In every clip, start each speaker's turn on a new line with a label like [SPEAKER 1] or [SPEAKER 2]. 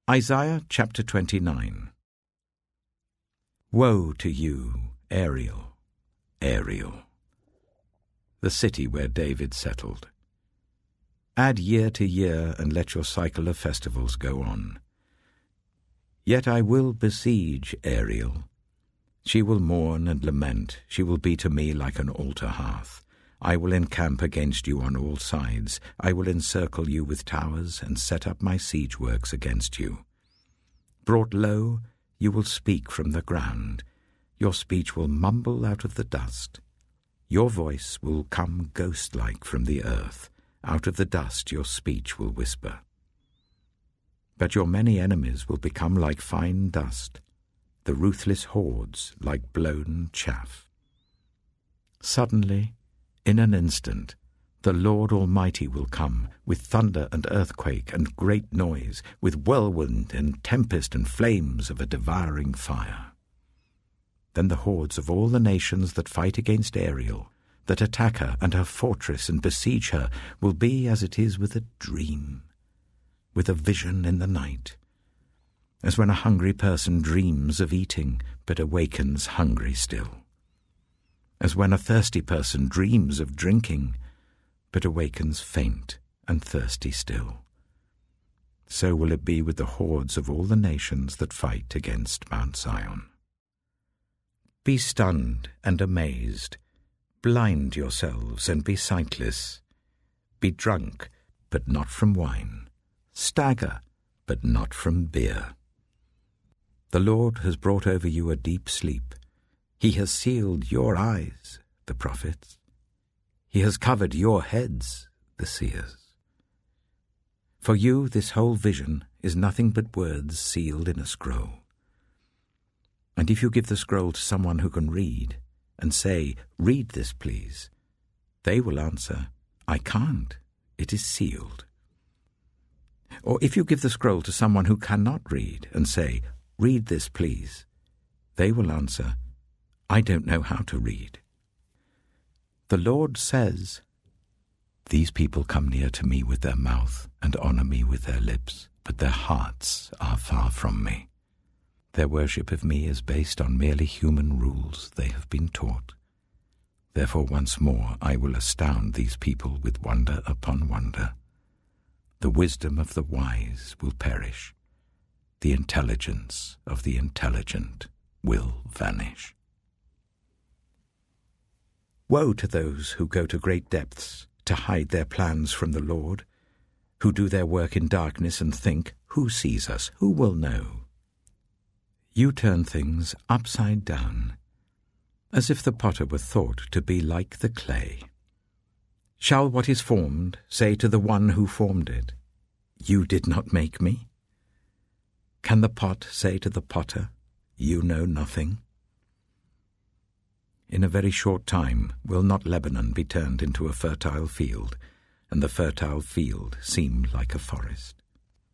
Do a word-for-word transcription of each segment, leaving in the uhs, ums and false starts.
[SPEAKER 1] Isaiah chapter twenty-nine. Woe to you, Ariel, Ariel, the city where David settled. Add year to year, and let your cycle of festivals go on. Yet I will besiege Ariel. She will mourn and lament, she will be to me like an altar hearth. I will encamp against you on all sides, I will encircle you with towers, and set up my siege works against you. Brought low, you will speak from the ground, your speech will mumble out of the dust. Your voice will come ghost-like from the earth, out of the dust your speech will whisper. But your many enemies will become like fine dust, the ruthless hordes like blown chaff. Suddenly, in an instant, the Lord Almighty will come, with thunder and earthquake and great noise, with whirlwind and tempest and flames of a devouring fire. Then the hordes of all the nations that fight against Ariel, that attack her and her fortress and besiege her, will be as it is with a dream, with a vision in the night, as when a hungry person dreams of eating but awakens hungry still, as when a thirsty person dreams of drinking but awakens faint and thirsty still. So will it be with the hordes of all the nations that fight against Mount Zion. Be stunned and amazed, blind yourselves and be sightless. Be drunk, but not from wine. Stagger, but not from beer. The Lord has brought over you a deep sleep. He has sealed your eyes, the prophets. He has covered your heads, the seers. For you this whole vision is nothing but words sealed in a scroll. And if you give the scroll to someone who can read, and say, "Read this, please," they will answer, "I can't, it is sealed." Or if you give the scroll to someone who cannot read, and say, "Read this, please," they will answer, "I don't know how to read." The Lord says, "These people come near to me with their mouth, and honor me with their lips, but their hearts are far from me. Their worship of me is based on merely human rules they have been taught. Therefore once more I will astound these people with wonder upon wonder. The wisdom of the wise will perish. The intelligence of the intelligent will vanish." Woe to those who go to great depths to hide their plans from the Lord, who do their work in darkness and think, "Who sees us? Who will know?" You turn things upside down, as if the potter were thought to be like the clay. Shall what is formed say to the one who formed it, "You did not make me"? Can the pot say to the potter, "You know nothing"? In a very short time will not Lebanon be turned into a fertile field, and the fertile field seem like a forest?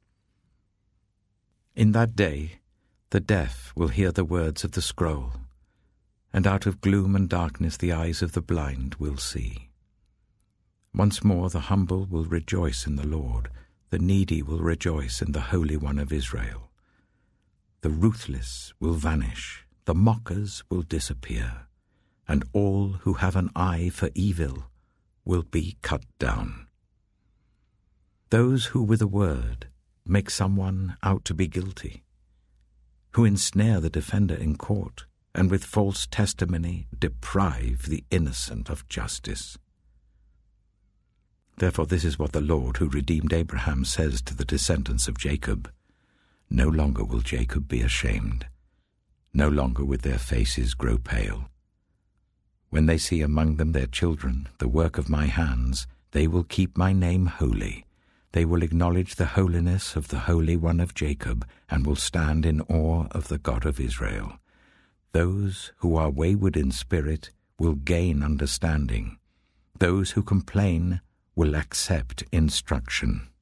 [SPEAKER 1] In that day the deaf will hear the words of the scroll, and out of gloom and darkness the eyes of the blind will see. Once more the humble will rejoice in the Lord, the needy will rejoice in the Holy One of Israel. The ruthless will vanish, the mockers will disappear, and all who have an eye for evil will be cut down. Those who with a word make someone out to be guilty, who ensnare the defender in court, and with false testimony deprive the innocent of justice. Therefore this is what the Lord who redeemed Abraham says to the descendants of Jacob: No longer will Jacob be ashamed, no longer will their faces grow pale. When they see among them their children, the work of my hands, they will keep my name holy. They will acknowledge the holiness of the Holy One of Jacob, and will stand in awe of the God of Israel. Those who are wayward in spirit will gain understanding. Those who complain will accept instruction.